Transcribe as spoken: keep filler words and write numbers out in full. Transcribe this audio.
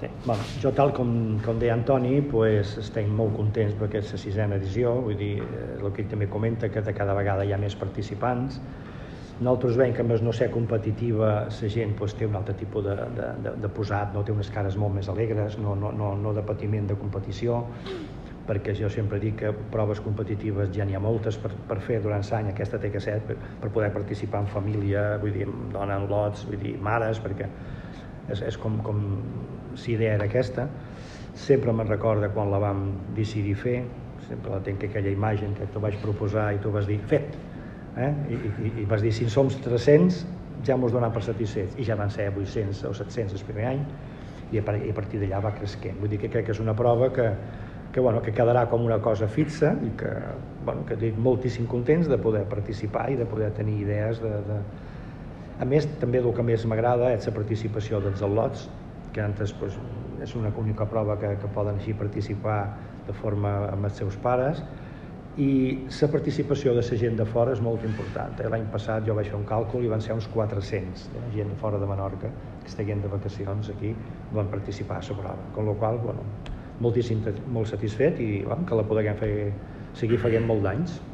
Sí. Bueno, jo, tal com, com deia Antoni, pues, estem molt contents per aquesta sisena edició, vull dir, el que ell també comenta, que de cada vegada hi ha més participants. Nosaltres veiem que a més no ser competitiva, la gent pues, té un altre tipus de, de, de, de posat, no té unes cares molt més alegres, no, no, no, no de patiment de competició, perquè jo sempre dic que proves competitives ja n'hi ha moltes per, per fer durant l'any, aquesta té que ser per, per poder participar en família, vull dir, donar en lots, vull dir, mares, perquè és, és com, com si idea era aquesta. Sempre me'n recorda quan la vam decidir fer, sempre la tenc aquella imatge que t'ho vaig proposar i tu vas dir, fet, eh? I, i, i vas dir, si en som tres-cents ja mos donem per satisfets, i ja van ser vuit-cents o set-cents el primer any, i a, i a partir d'allà va cresquent. Vull dir que crec que és una prova que, que, bueno, que quedarà com una cosa fixa i que, bueno, que estic moltíssim contents de poder participar i de poder tenir idees de... de... A més, també el que més m'agrada és la participació dels al·lots, que antes pues, és una única prova que, que poden així participar de forma amb els seus pares, i la participació de la gent de fora és molt important. L'any passat jo vaig fer un càlcul i van ser uns quatre-cents de gent de fora de Menorca que estaven de vacacions aquí, van participar a la prova, amb la qual cosa, bueno, moltíssim, molt satisfet i bueno, que la podem fer, seguir fent molt d'anys.